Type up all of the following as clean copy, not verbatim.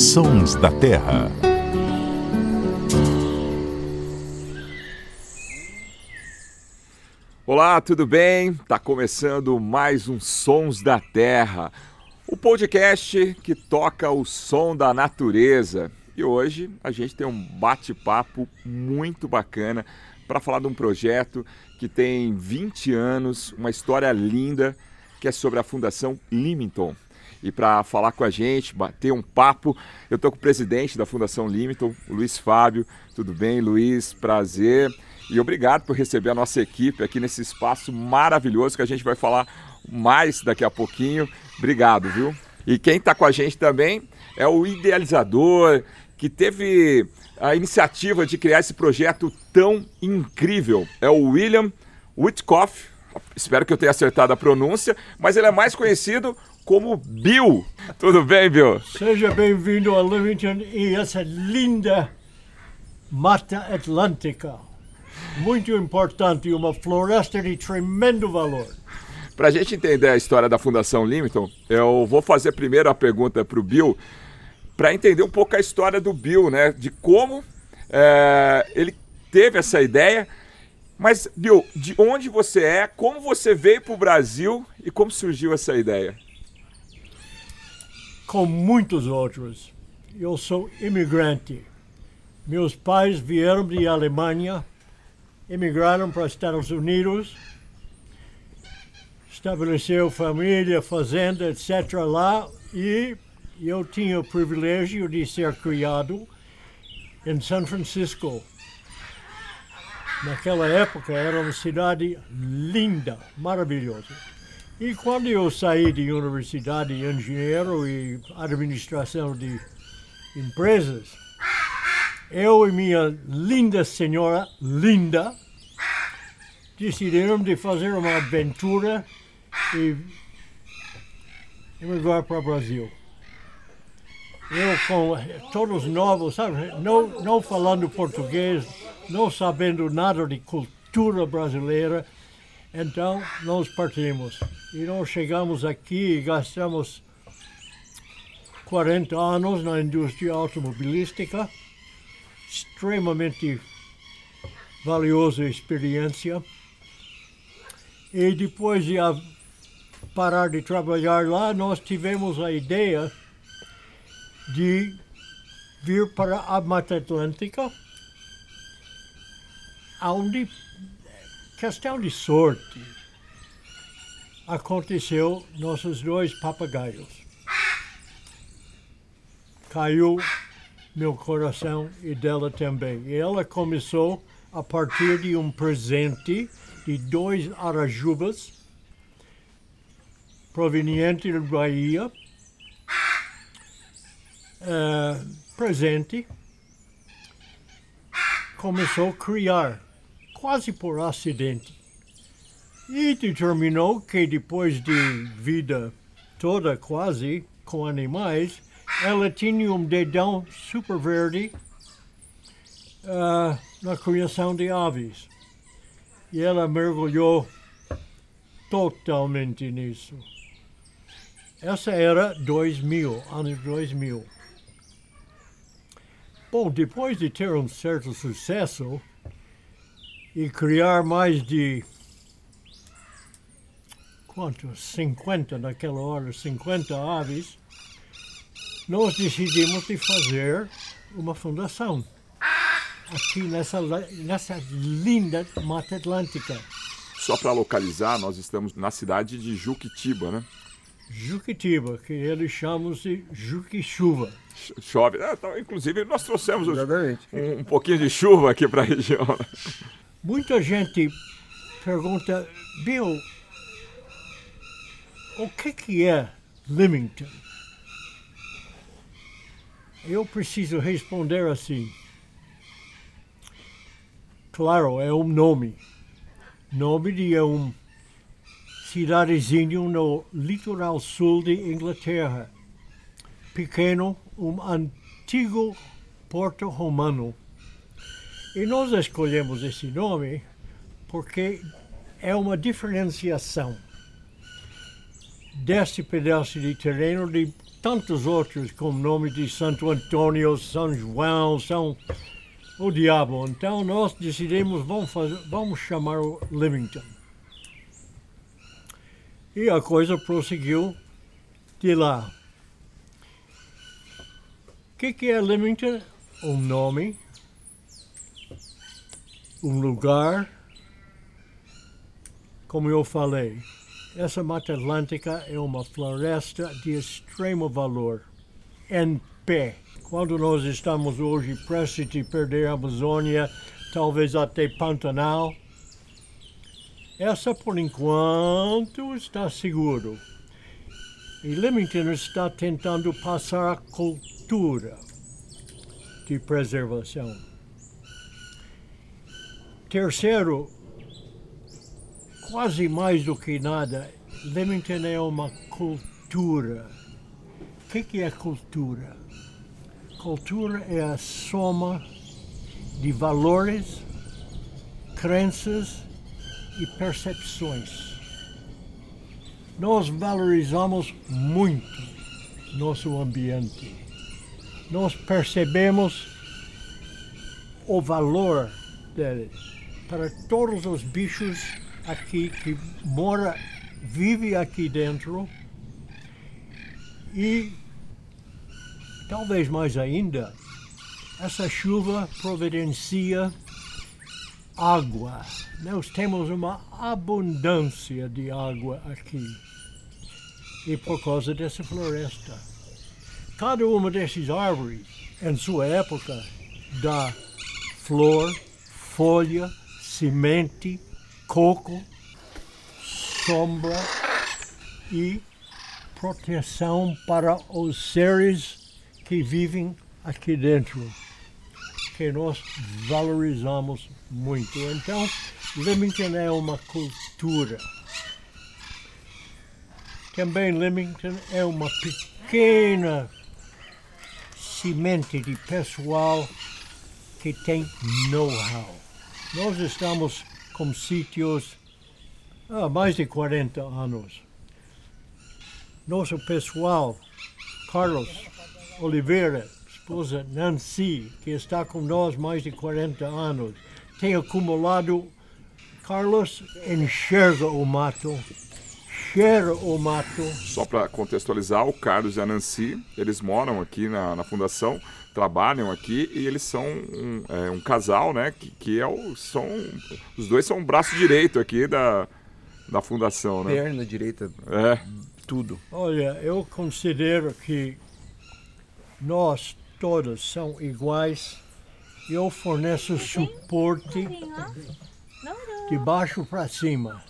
Sons da Terra. Olá, tudo bem? Tá começando mais um Sons da Terra, o podcast que toca o som da natureza. E hoje a gente tem um bate-papo muito bacana para falar de um projeto que tem 20 anos, uma história linda, que é sobre a Fundação Limington. E para falar com a gente, bater um papo, eu estou com o presidente da Fundação Limington, o Luiz Fábio. Tudo bem, Luiz? Prazer. E obrigado por receber a nossa equipe aqui nesse espaço maravilhoso que a gente vai falar mais daqui a pouquinho. Obrigado, viu? E quem está com a gente também é o idealizador que teve a iniciativa de criar esse projeto tão incrível. É o William Witkoff. Espero que eu tenha acertado a pronúncia, mas ele é mais conhecido como Bill. Tudo bem, Bill? Seja bem-vindo a Limington e essa linda Mata Atlântica. Muito importante, uma floresta de tremendo valor. Para a gente entender a história da Fundação Limington, eu vou fazer primeiro a pergunta para o Bill, para entender um pouco a história do Bill, né? De como ele teve essa ideia. Mas, Bill, de onde você é, como você veio para o Brasil e como surgiu essa ideia? Com muitos outros. Eu sou imigrante. Meus pais vieram de Alemanha, emigraram para os Estados Unidos, estabeleceu família, fazenda, etc. lá, e eu tinha o privilégio de ser criado em São Francisco. Naquela época era uma cidade linda, maravilhosa. E quando eu saí de universidade de engenheiro e administração de empresas, eu e minha linda senhora, Linda, decidiram de fazer uma aventura e emigrar para o Brasil. Eu com todos novos, sabe, não falando português, não sabendo nada de cultura brasileira, então nós partimos. E nós chegamos aqui e gastamos 40 anos na indústria automobilística, extremamente valiosa experiência. E depois de parar de trabalhar lá, nós tivemos a ideia de vir para a Mata Atlântica, onde, questão de sorte, aconteceu nossos dois papagaios. Caiu meu coração e dela também. E ela começou a partir de um presente de 2 arajubas provenientes da Bahia. Presente. Começou a criar, quase por acidente. E determinou que depois de vida toda quase com animais, ela tinha um dedão super verde na criação de aves. E ela mergulhou totalmente nisso. Essa era 2000, anos 2000. Bom, depois de ter um certo sucesso e criar mais de, quantos? 50 naquela hora, 50 aves, nós decidimos de fazer uma fundação aqui nessa linda Mata Atlântica. Só para localizar, nós estamos na cidade de Juquitiba, né? Juquitiba, que eles chamam de Juquichuva. Chove. Inclusive, nós trouxemos um pouquinho de chuva aqui para a região. Muita gente pergunta, Bill, o que é Limington? Eu preciso responder assim. Claro, é um nome. Nome de um cidadezinho no litoral sul de Inglaterra. Pequeno, um antigo porto romano. E nós escolhemos esse nome porque é uma diferenciação desse pedaço de terreno de tantos outros, com o nome de Santo Antônio, São João, o diabo. Então nós decidimos, vamos chamar o Limington. E a coisa prosseguiu de lá. O que é Limington? Um nome, um lugar. Como eu falei, essa Mata Atlântica é uma floresta de extremo valor, em pé. Quando nós estamos hoje prestes a perder a Amazônia, talvez até Pantanal, essa por enquanto está seguro. E Limington está tentando passar a cultura de preservação. Terceiro, quase mais do que nada, Limington é uma cultura. O que é cultura? Cultura é a soma de valores, crenças e percepções. Nós valorizamos muito nosso ambiente. Nós percebemos o valor dele para todos os bichos aqui que vive aqui dentro e talvez mais ainda, essa chuva providencia água. Nós temos uma abundância de água aqui e por causa dessa floresta. Cada uma dessas árvores, em sua época, dá flor, folha, semente, coco, sombra e proteção para os seres que vivem aqui dentro, que nós valorizamos muito. Então, Limington é uma cultura. Também Limington é uma pequena semente de pessoal que tem know-how. Nós estamos com sítios há mais de 40 anos. Nosso pessoal, Carlos Oliveira, esposa Nancy, que está com nós mais de 40 anos, tem acumulado. Carlos enxerga o mato, cheira o mato. Só para contextualizar, o Carlos e a Nancy, eles moram aqui na fundação, trabalham aqui e eles são um casal, né? Os dois são o braço direito aqui da fundação, né? Perna direita, tudo. Olha, eu considero que nós todos são iguais. Eu forneço suporte de baixo para cima.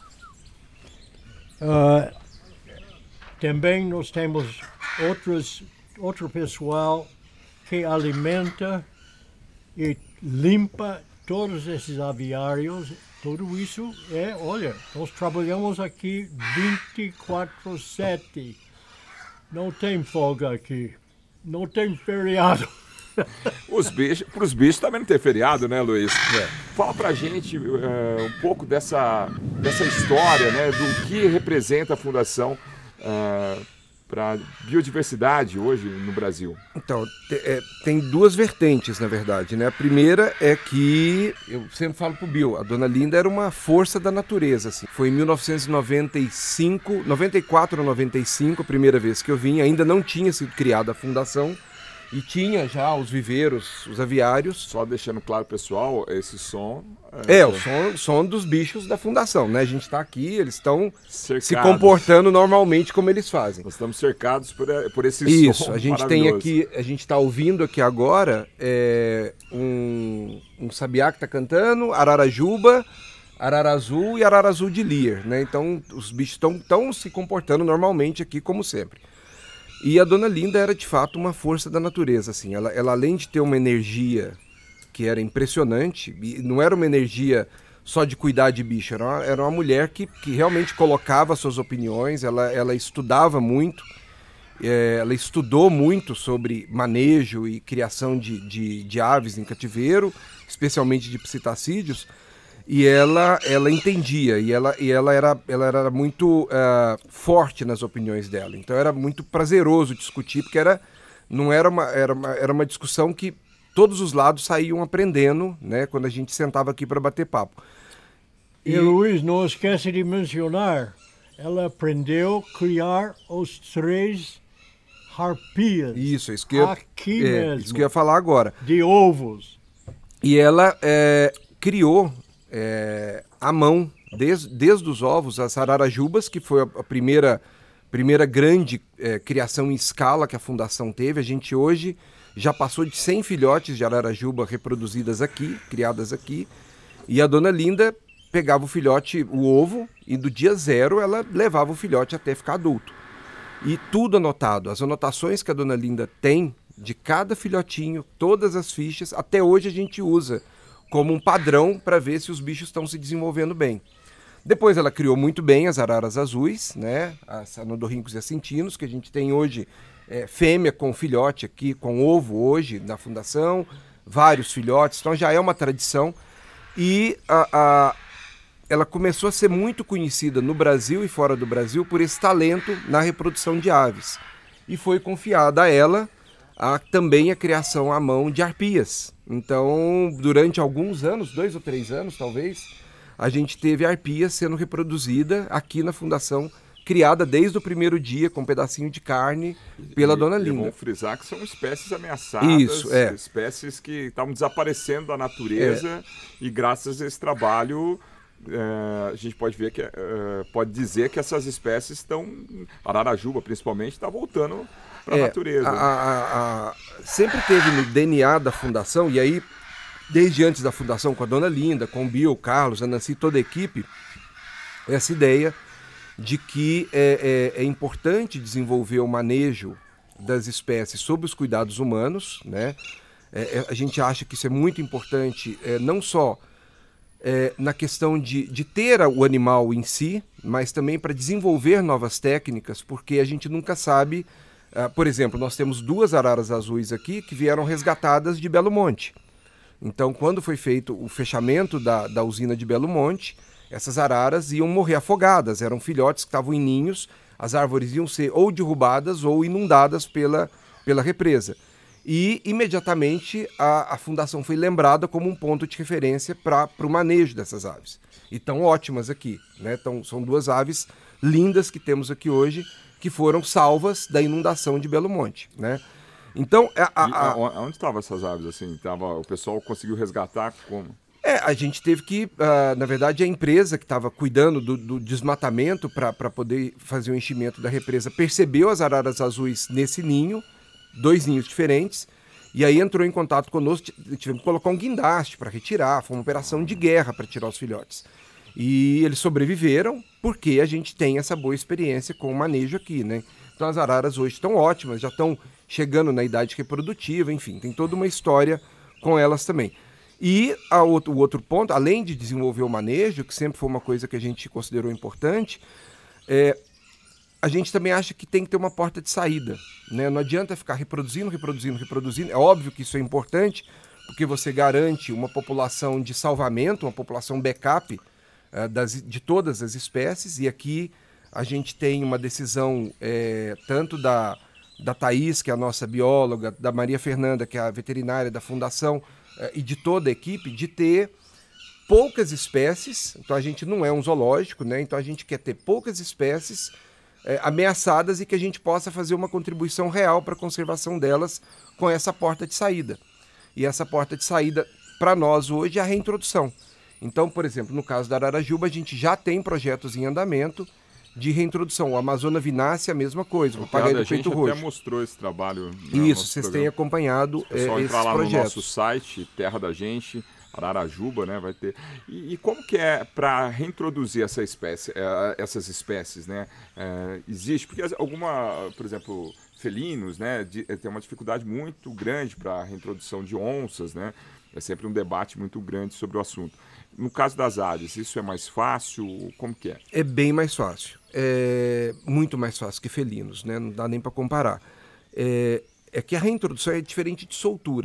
Também nós temos outro pessoal que alimenta e limpa todos esses aviários. Tudo isso olha, nós trabalhamos aqui 24/7. Não tem folga aqui. Não tem feriado. Para os bichos também não tem feriado, né, Luiz? Fala pra gente um pouco dessa história, né, do que representa a Fundação para a biodiversidade hoje no Brasil. Então, tem duas vertentes, na verdade, né? A primeira é que, eu sempre falo pro Bill, a Dona Linda era uma força da natureza, assim. Foi em 1995, 94 ou 95, a primeira vez que eu vim, ainda não tinha sido criada a fundação, e tinha já os viveiros, os aviários. Só deixando claro, pessoal, esse som... o som dos bichos da fundação, né? A gente está aqui, eles estão se comportando normalmente como eles fazem. Nós estamos cercados por esse som. Isso, a gente tem aqui, a gente está ouvindo aqui agora um sabiá que está cantando, ararajuba, arara azul e arara azul de Lear, né? Então os bichos estão se comportando normalmente aqui como sempre. E a Dona Linda era de fato uma força da natureza, assim. Ela além de ter uma energia que era impressionante, e não era uma energia só de cuidar de bicho, era uma mulher que realmente colocava suas opiniões, ela estudava muito, ela estudou muito sobre manejo e criação de aves em cativeiro, especialmente de psitacídeos, E ela entendia, e ela era muito forte nas opiniões dela. Então era muito prazeroso discutir, porque era uma discussão que todos os lados saíam aprendendo, né, quando a gente sentava aqui para bater papo. E Luiz, não esquece de mencionar, ela aprendeu a criar os 3 harpias. Isso aqui mesmo, isso que eu ia falar agora. De ovos. E ela criou à mão, desde os ovos, as ararajubas, que foi a primeira grande criação em escala que a Fundação teve. A gente hoje já passou de 100 filhotes de ararajuba reproduzidas aqui, criadas aqui, e a dona Linda pegava o filhote, o ovo, e do dia 0 ela levava o filhote até ficar adulto. E tudo anotado, as anotações que a dona Linda tem de cada filhotinho, todas as fichas, até hoje a gente usa como um padrão para ver se os bichos estão se desenvolvendo bem. Depois ela criou muito bem as araras azuis, né? As anodorrincos e assintinos, que a gente tem hoje fêmea com filhote aqui, com ovo hoje na fundação, vários filhotes, então já é uma tradição. E ela começou a ser muito conhecida no Brasil e fora do Brasil por esse talento na reprodução de aves. E foi confiada a ela também a criação à mão de arpias. Então, durante alguns anos, 2 ou 3 anos talvez, a gente teve arpia sendo reproduzida aqui na Fundação, criada desde o primeiro dia, com um pedacinho de carne, pela dona Linda. Vamos frisar que são espécies ameaçadas, Isso, espécies que estavam desaparecendo da natureza, e graças a esse trabalho a gente pode ver que pode dizer que essas espécies estão, a ararajuba principalmente, está voltando para a natureza. Sempre teve no DNA da Fundação, e aí desde antes da Fundação, com a dona Linda, com o Bill, o Carlos, a Nancy, toda a equipe, essa ideia de que é importante desenvolver o manejo das espécies sob os cuidados humanos, né? A gente acha que isso é muito importante, não só na questão de ter o animal em si, mas também para desenvolver novas técnicas, porque a gente nunca sabe. Por exemplo, nós temos 2 araras azuis aqui que vieram resgatadas de Belo Monte. Então, quando foi feito o fechamento da usina de Belo Monte, essas araras iam morrer afogadas, eram filhotes que estavam em ninhos, as árvores iam ser ou derrubadas ou inundadas pela represa. E, imediatamente, a Fundação foi lembrada como um ponto de referência para o manejo dessas aves. E estão ótimas aqui, né? Então, são 2 aves lindas que temos aqui hoje, que foram salvas da inundação de Belo Monte, né? Então, onde estavam essas aves assim? O pessoal conseguiu resgatar como? A gente teve que, na verdade, a empresa que estava cuidando do desmatamento para poder fazer o enchimento da represa percebeu as araras azuis nesse ninho, 2 ninhos diferentes, e aí entrou em contato conosco, tivemos que colocar um guindaste para retirar, foi uma operação de guerra para tirar os filhotes. E eles sobreviveram porque a gente tem essa boa experiência com o manejo aqui, né? Então as araras hoje estão ótimas, já estão chegando na idade reprodutiva, enfim, tem toda uma história com elas também. E o outro ponto, além de desenvolver o manejo, que sempre foi uma coisa que a gente considerou importante, a gente também acha que tem que ter uma porta de saída, né? Não adianta ficar reproduzindo. É óbvio que isso é importante, porque você garante uma população de salvamento, uma população backup de todas as espécies, e aqui a gente tem uma decisão tanto da Thaís, que é a nossa bióloga, da Maria Fernanda, que é a veterinária da Fundação, e de toda a equipe, de ter poucas espécies. Então a gente não é um zoológico, né? Então a gente quer ter poucas espécies ameaçadas e que a gente possa fazer uma contribuição real para a conservação delas com essa porta de saída. E essa porta de saída, para nós hoje, é a reintrodução. Então, por exemplo, no caso da ararajuba, a gente já tem projetos em andamento de reintrodução. O Amazona Vinácea, a mesma coisa. O papagaio do peito roxo. A gente até mostrou esse trabalho. Isso, vocês têm acompanhado esses projetos. Entrar lá no nosso site, Terra da Gente, Ararajuba, né, vai ter. E como que é para reintroduzir essas espécies, né? Existe, porque por exemplo, felinos, né, tem uma dificuldade muito grande para a reintrodução de onças, né? É sempre um debate muito grande sobre o assunto. No caso das aves, isso é mais fácil? Como que é? É bem mais fácil. É muito mais fácil que felinos, né? Não dá nem para comparar. É que a reintrodução é diferente de soltura.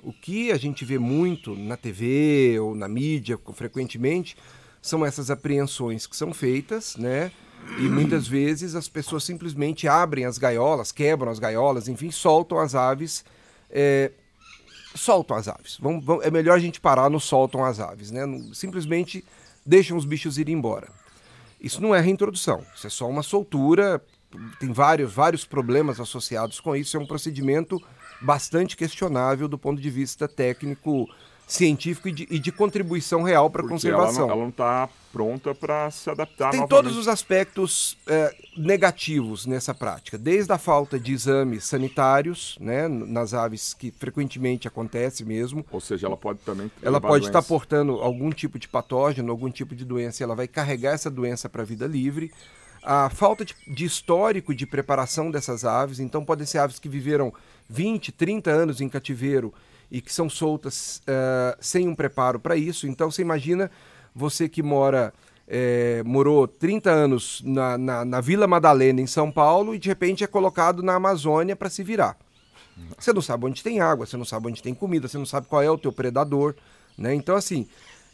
O que a gente vê muito na TV ou na mídia, frequentemente, são essas apreensões que são feitas, né? E muitas vezes as pessoas simplesmente abrem as gaiolas, quebram as gaiolas, enfim, soltam as aves. Soltam as aves. É melhor a gente parar no soltam as aves, né? Simplesmente deixam os bichos ir embora. Isso não é reintrodução, isso é só uma soltura, tem vários problemas associados com isso, é um procedimento bastante questionável do ponto de vista técnico, científico e de contribuição real para a conservação. Ela não está pronta para se adaptar Tem novamente. todos os aspectos negativos nessa prática, desde a falta de exames sanitários, né, nas aves, que frequentemente acontece mesmo. Ou seja, ela pode também Ela pode estar portando algum tipo de patógeno, algum tipo de doença, e ela vai carregar essa doença para a vida livre. A falta de histórico de preparação dessas aves, então podem ser aves que viveram 20, 30 anos em cativeiro e que são soltas sem um preparo para isso. Então você imagina você que morou 30 anos na Vila Madalena, em São Paulo, e de repente é colocado na Amazônia para se virar. Você não sabe onde tem água, você não sabe onde tem comida, você não sabe qual é o teu predador, né? Então, assim,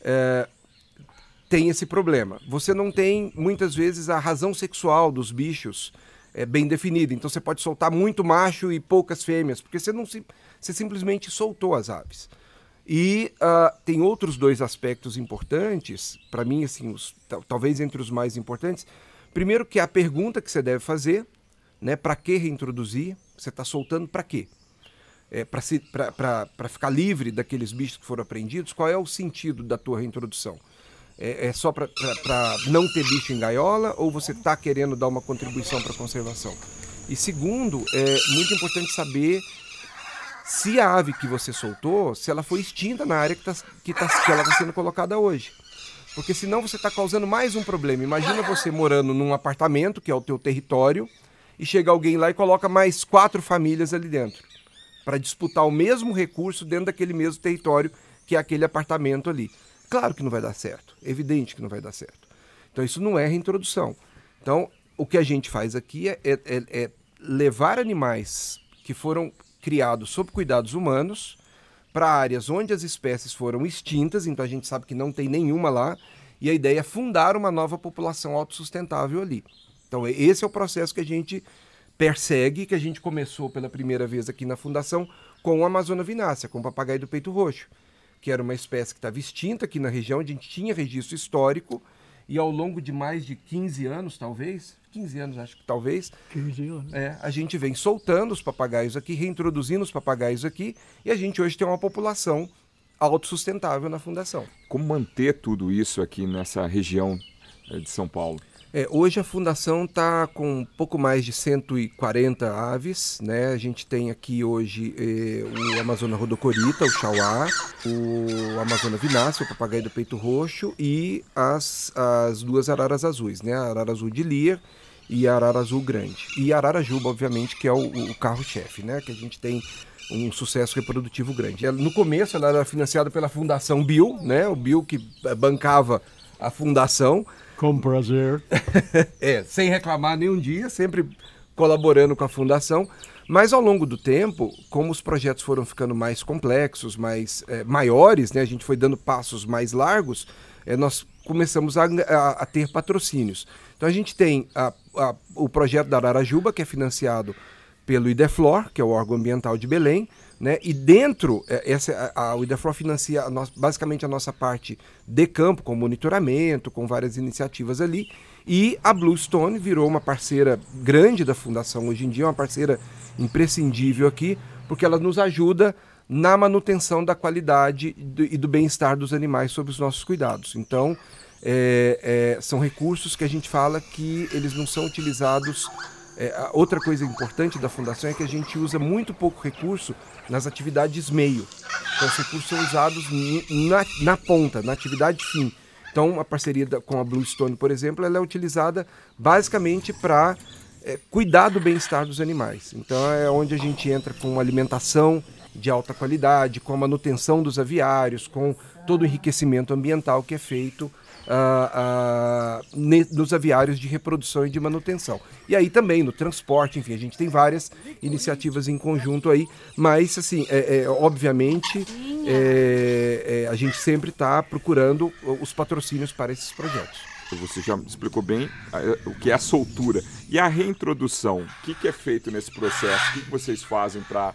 tem esse problema. Você não tem, muitas vezes, a razão sexual dos bichos bem definida. Então, você pode soltar muito macho e poucas fêmeas, porque você simplesmente soltou as aves. E tem outros dois aspectos importantes, para mim, assim, talvez entre os mais importantes. Primeiro, que é a pergunta que você deve fazer, né? Para que reintroduzir? Você está soltando para quê? Para ficar livre daqueles bichos que foram apreendidos? Qual é o sentido da tua reintrodução? É só para não ter bicho em gaiola, ou você está querendo dar uma contribuição para a conservação? E segundo, é muito importante saber se a ave que você soltou, se ela foi extinta na área que ela está sendo colocada hoje. Porque senão você está causando mais um problema. Imagina você morando num apartamento, que é o teu território, e chega alguém lá e coloca mais 4 famílias ali dentro, para disputar o mesmo recurso dentro daquele mesmo território, que é aquele apartamento ali. Claro que não vai dar certo, é evidente que não vai dar certo. Então isso não é reintrodução. Então o que a gente faz aqui é levar animais que foram criados sob cuidados humanos para áreas onde as espécies foram extintas, então a gente sabe que não tem nenhuma lá, e a ideia é fundar uma nova população autossustentável ali. Então esse é o processo que a gente persegue, que a gente começou pela primeira vez aqui na Fundação com o Amazona vinácea, com o papagaio do peito roxo, que era uma espécie que estava extinta aqui na região, a gente tinha registro histórico, e ao longo de mais de 15 anos, talvez, 15 anos acho que talvez, 15 anos. A gente vem soltando os papagaios aqui, reintroduzindo os papagaios aqui, e a gente hoje tem uma população autossustentável na Fundação. Como manter tudo isso aqui nessa região de São Paulo? Hoje a Fundação está com um pouco mais de 140 aves, né? A gente tem aqui hoje o Amazona rodocorita, o chauá, o Amazona vinácea, o papagaio do peito roxo, e as 2 araras azuis, né? A arara azul de Lear e a arara azul grande. E a arara juba, obviamente, que é o carro-chefe, né? Que a gente tem um sucesso reprodutivo grande. No começo ela era financiada pela Fundação Bill, né? O Bill que bancava a fundação. Com prazer. Sem reclamar nenhum dia, sempre colaborando com a Fundação. Mas ao longo do tempo, como os projetos foram ficando mais complexos, maiores, né, a gente foi dando passos mais largos, nós começamos a ter patrocínios. Então a gente tem o projeto da Ararajuba, que é financiado pelo Ideflor, que é o órgão ambiental de Belém, né? E dentro, o Ideflor financia basicamente a nossa parte de campo, com monitoramento, com várias iniciativas ali, e a Bluestone virou uma parceira grande da Fundação hoje em dia, uma parceira imprescindível aqui, porque ela nos ajuda na manutenção da qualidade e do bem-estar dos animais sob os nossos cuidados. Então, são recursos que a gente fala que eles não são utilizados. Outra coisa importante da Fundação é que a gente usa muito pouco recurso nas atividades meio. Então, os recursos são usados na ponta, na atividade fim. Então, a parceria com a Bluestone, por exemplo, ela é utilizada basicamente para cuidar do bem-estar dos animais. Então, é onde a gente entra com alimentação de alta qualidade, com a manutenção dos aviários, com todo o enriquecimento ambiental que é feito nos aviários de reprodução e de manutenção. E aí também no transporte, enfim, a gente tem várias iniciativas em conjunto aí, mas assim, obviamente a gente sempre está procurando os patrocínios para esses projetos. Você já explicou bem o que é a soltura. E a reintrodução, o que é feito nesse processo? O que vocês fazem para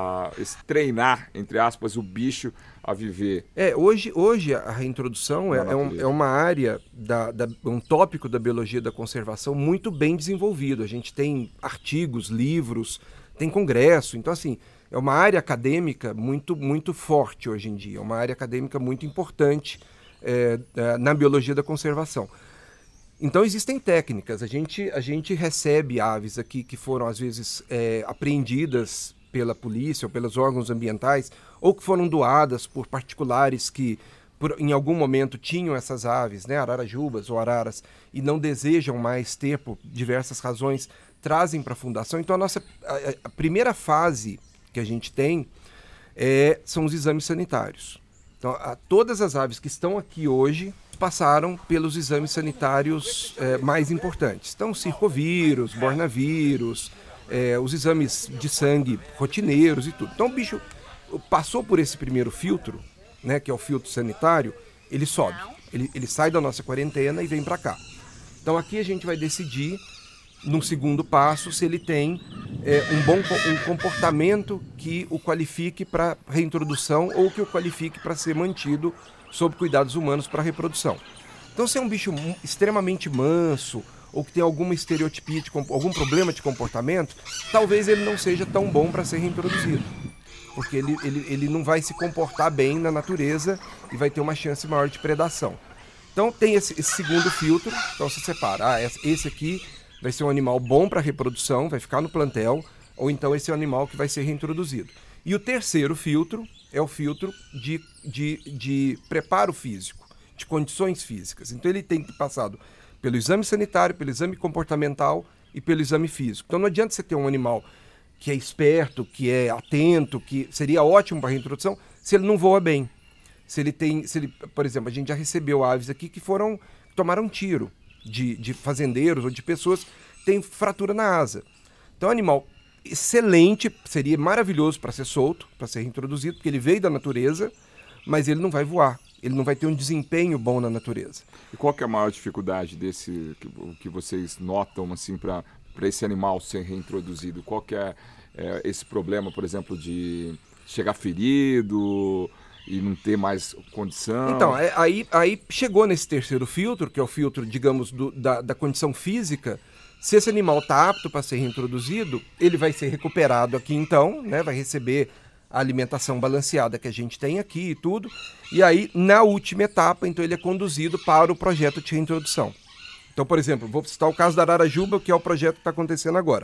treinar, entre aspas, o bicho a viver? Hoje a reintrodução é uma área, um tópico da biologia da conservação muito bem desenvolvido. A gente tem artigos, livros, tem congresso. Então, assim, é uma área acadêmica muito, muito forte hoje em dia. É uma área acadêmica muito importante na biologia da conservação. Então existem técnicas, a gente recebe aves aqui que foram às vezes apreendidas pela polícia ou pelos órgãos ambientais ou que foram doadas por particulares que em algum momento tinham essas aves, né, ararajubas ou araras, e não desejam mais ter por diversas razões, trazem para a fundação. Então a primeira fase que a gente tem são os exames sanitários. Então, todas as aves que estão aqui hoje passaram pelos exames sanitários mais importantes. Então, circovírus, bornavírus, os exames de sangue rotineiros e tudo. Então, o bicho passou por esse primeiro filtro, né, que é o filtro sanitário, ele sobe. Ele sai da nossa quarentena e vem para cá. Então, aqui a gente vai decidir, num segundo passo, se ele tem um comportamento que o qualifique para reintrodução ou que o qualifique para ser mantido sob cuidados humanos para reprodução. Então, se é um bicho extremamente manso ou que tem alguma estereotipia, algum problema de comportamento, talvez ele não seja tão bom para ser reintroduzido, porque ele não vai se comportar bem na natureza e vai ter uma chance maior de predação. Então, tem esse segundo filtro, então você separa, esse aqui vai ser um animal bom para reprodução, vai ficar no plantel, ou então esse é um animal que vai ser reintroduzido. E o terceiro filtro é o filtro de preparo físico, de condições físicas. Então ele tem que ter passado pelo exame sanitário, pelo exame comportamental e pelo exame físico. Então não adianta você ter um animal que é esperto, que é atento, que seria ótimo para reintrodução, se ele não voa bem. Por exemplo, a gente já recebeu aves aqui que tomaram tiro de fazendeiros ou de pessoas que têm fratura na asa. Então, é um animal excelente, seria maravilhoso para ser solto, para ser reintroduzido, porque ele veio da natureza, mas ele não vai voar, ele não vai ter um desempenho bom na natureza. E qual que é a maior dificuldade desse que vocês notam assim, para esse animal ser reintroduzido? Qual que é esse problema, por exemplo, de chegar ferido e não ter mais condição? Então, aí chegou nesse terceiro filtro, que é o filtro, digamos, da condição física. Se esse animal está apto para ser reintroduzido, ele vai ser recuperado aqui então, né? Vai receber a alimentação balanceada que a gente tem aqui e tudo. E aí, na última etapa, então ele é conduzido para o projeto de reintrodução. Então, por exemplo, vou citar o caso da ararajuba, que é o projeto que está acontecendo agora.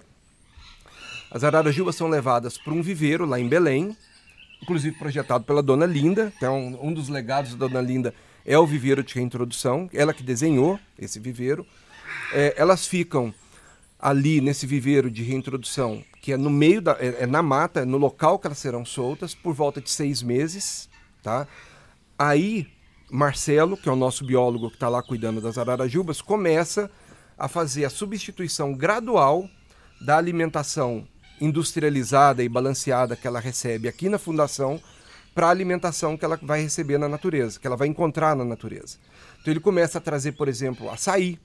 As ararajubas são levadas para um viveiro lá em Belém, inclusive projetado pela Dona Linda. Então, um dos legados da Dona Linda é o viveiro de reintrodução, ela que desenhou esse viveiro. Elas ficam ali nesse viveiro de reintrodução, que é no meio na mata, no local que elas serão soltas, por volta de 6 meses. Tá? Aí, Marcelo, que é o nosso biólogo que está lá cuidando das ararajubas, começa a fazer a substituição gradual da alimentação industrializada e balanceada que ela recebe aqui na fundação para a alimentação que ela vai receber na natureza, que ela vai encontrar na natureza. Então ele começa a trazer, por exemplo, açaí.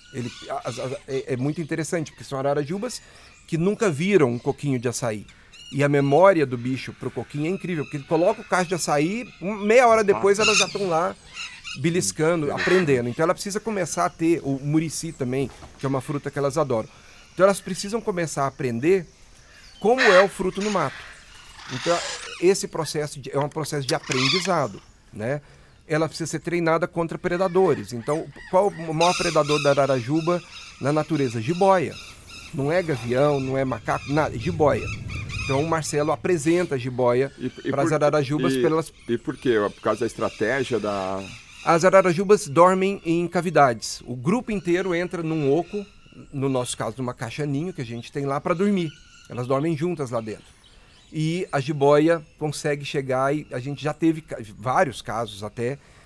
É muito interessante, porque são ararajubas que nunca viram um coquinho de açaí. E a memória do bicho para o coquinho é incrível, porque ele coloca o cacho de açaí, meia hora depois elas já estão lá beliscando, aprendendo. Então ela precisa começar a ter o murici também, que é uma fruta que elas adoram. Então elas precisam começar a aprender como é o fruto no mato. Então esse processo é um processo de aprendizado, né? Ela precisa ser treinada contra predadores. Então, qual o maior predador da ararajuba na natureza? Jiboia. Não é gavião, não é macaco, nada, é jiboia. Então, o Marcelo apresenta a jiboia para as ararajubas. E por quê? Por causa da estratégia da... As ararajubas dormem em cavidades. O grupo inteiro entra num oco, no nosso caso, numa caixa ninho que a gente tem lá, para dormir. Elas dormem juntas lá dentro. E a jiboia consegue chegar, e a gente já teve vários casos até,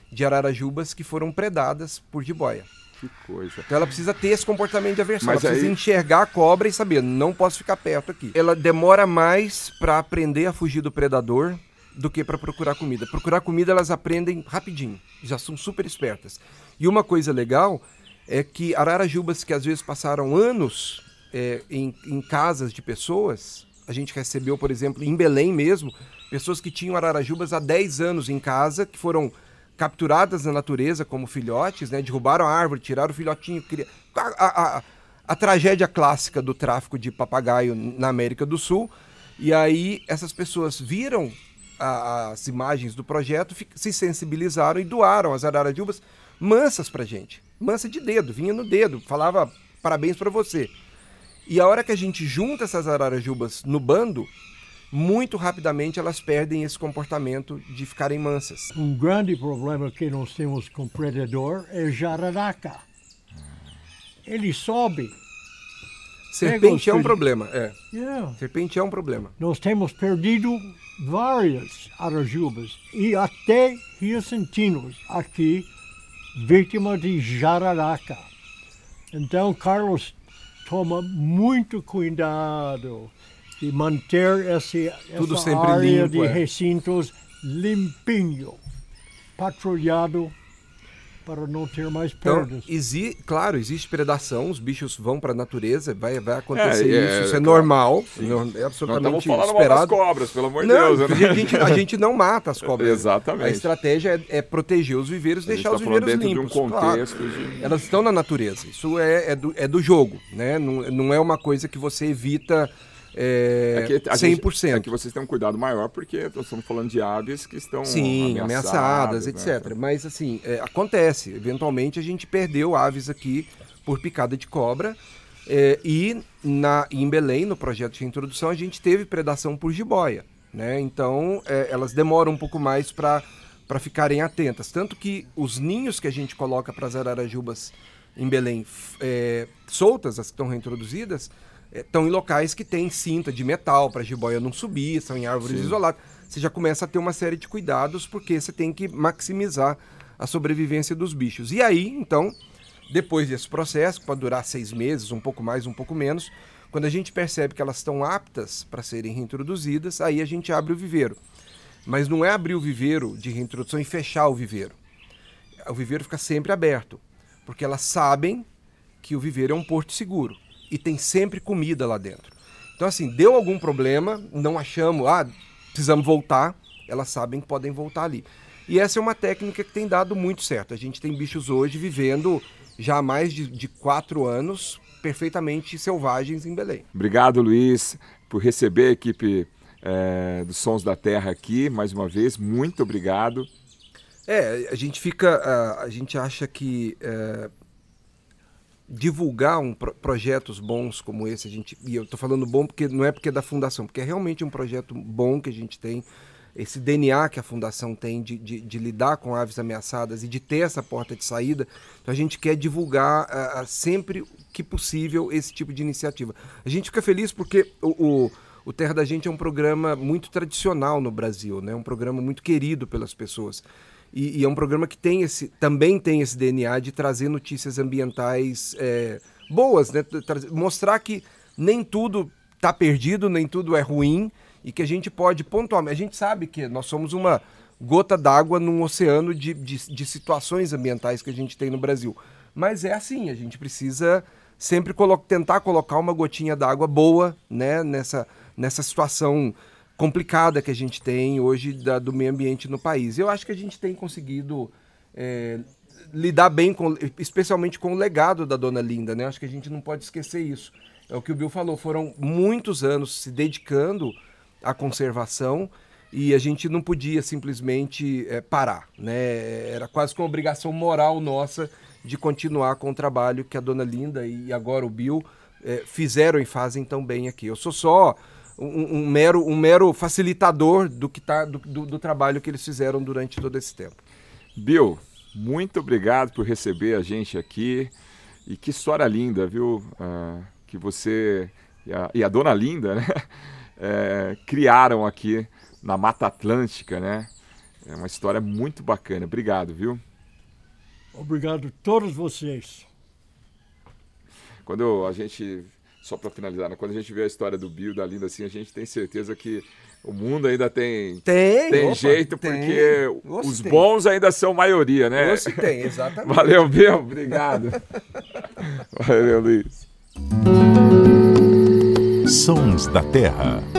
de ararajubas que foram predadas por jiboia. Que coisa. Então ela precisa ter esse comportamento de aversão. Mas ela precisa aí... enxergar a cobra e saber, não posso ficar perto aqui. Ela demora mais para aprender a fugir do predador do que para procurar comida. Procurar comida elas aprendem rapidinho, já são super espertas. E uma coisa legal é que ararajubas que às vezes passaram anos em casas de pessoas, a gente recebeu, por exemplo, em Belém mesmo, pessoas que tinham ararajubas há 10 anos em casa, que foram capturadas na natureza como filhotes, né? Derrubaram a árvore, tiraram o filhotinho. A tragédia clássica do tráfico de papagaio na América do Sul. E aí essas pessoas viram as imagens do projeto, se sensibilizaram e doaram as ararajubas mansas pra gente. Mansa de dedo, vinha no dedo, falava parabéns para você. E a hora que a gente junta essas ararajubas no bando, muito rapidamente elas perdem esse comportamento de ficarem mansas. Um grande problema que nós temos com o predador é jararaca. Ele sobe. Serpente é um problema, Yeah. Serpente é um problema. Nós temos perdido várias ararajubas e até riacentinos aqui, vítima de jararaca. Então, Carlos toma muito cuidado de manter essa sempre área limpo, de recintos limpinho, patrulhado, para não ter mais Então, perdas. claro, existe predação, os bichos vão para a natureza, vai acontecer isso é normal, é absolutamente não estamos falando esperado. mal das cobras, pelo amor de Não, Deus. Né? a gente não mata as cobras. Exatamente. A estratégia é proteger os viveiros, deixar os viveiros dentro limpos. De um contexto claro. Elas estão na natureza, isso é do jogo, né? Não é uma coisa que você evita 100%. É que vocês têm um cuidado maior, porque nós estamos falando de aves que estão ameaçadas, né? etc. Mas assim, acontece. Eventualmente a gente perdeu aves aqui por picada de cobra. E em Belém, no projeto de reintrodução, a gente teve predação por jiboia, né? Então elas demoram um pouco mais para ficarem atentas. Tanto que os ninhos que a gente coloca para as ararajubas em Belém, soltas, as que estão reintroduzidas, estão em locais que tem cinta de metal para a jiboia não subir, são em árvores isoladas. Você já começa a ter uma série de cuidados, porque você tem que maximizar a sobrevivência dos bichos. E aí, então, depois desse processo, que pode durar 6 meses, um pouco mais, um pouco menos, quando a gente percebe que elas estão aptas para serem reintroduzidas, aí a gente abre o viveiro. Mas não é abrir o viveiro de reintrodução e fechar o viveiro. O viveiro fica sempre aberto, porque elas sabem que o viveiro é um porto seguro. E tem sempre comida lá dentro. Então, assim, deu algum problema, não achamos, precisamos voltar, elas sabem que podem voltar ali. E essa é uma técnica que tem dado muito certo. A gente tem bichos hoje vivendo já há mais de 4 anos, perfeitamente selvagens em Belém. Obrigado, Luiz, por receber a equipe dos Sons da Terra aqui, mais uma vez. Muito obrigado. A gente acha que divulgar projetos bons como esse, e eu estou falando bom porque não é porque é da Fundação, porque é realmente um projeto bom que a gente tem, esse DNA que a Fundação tem de lidar com aves ameaçadas e de ter essa porta de saída. Então a gente quer divulgar sempre que possível esse tipo de iniciativa. A gente fica feliz porque o Terra da Gente é um programa muito tradicional no Brasil, né? Um programa muito querido pelas pessoas. E é um programa que também tem esse DNA de trazer notícias ambientais boas, né? Mostrar que nem tudo está perdido, nem tudo é ruim, e que a gente pode pontualmente. A gente sabe que nós somos uma gota d'água num oceano de situações ambientais que a gente tem no Brasil. Mas é assim, a gente precisa sempre tentar colocar uma gotinha d'água boa, né, nessa situação complicada que a gente tem hoje do meio ambiente no país. Eu acho que a gente tem conseguido lidar bem, especialmente com o legado da Dona Linda, né? Acho que a gente não pode esquecer isso. É o que o Bill falou, foram muitos anos se dedicando à conservação e a gente não podia simplesmente parar, né? Era quase que uma obrigação moral nossa de continuar com o trabalho que a Dona Linda e agora o Bill fizeram e fazem tão bem aqui. Eu sou só um mero facilitador do trabalho que eles fizeram durante todo esse tempo. Bill, muito obrigado por receber a gente aqui. E que história linda, viu? Que você e a Dona Linda, né? Criaram aqui na Mata Atlântica, né? É uma história muito bacana. Obrigado, viu? Obrigado a todos vocês. Quando a gente, só para finalizar, né? Quando a gente vê a história do Bill, da Linda, assim, a gente tem certeza que o mundo ainda tem Opa, jeito, tem. porque os bons ainda são maioria, né? Você tem, exatamente. Valeu, Bill. Obrigado. Valeu, Luiz. Sons da Terra.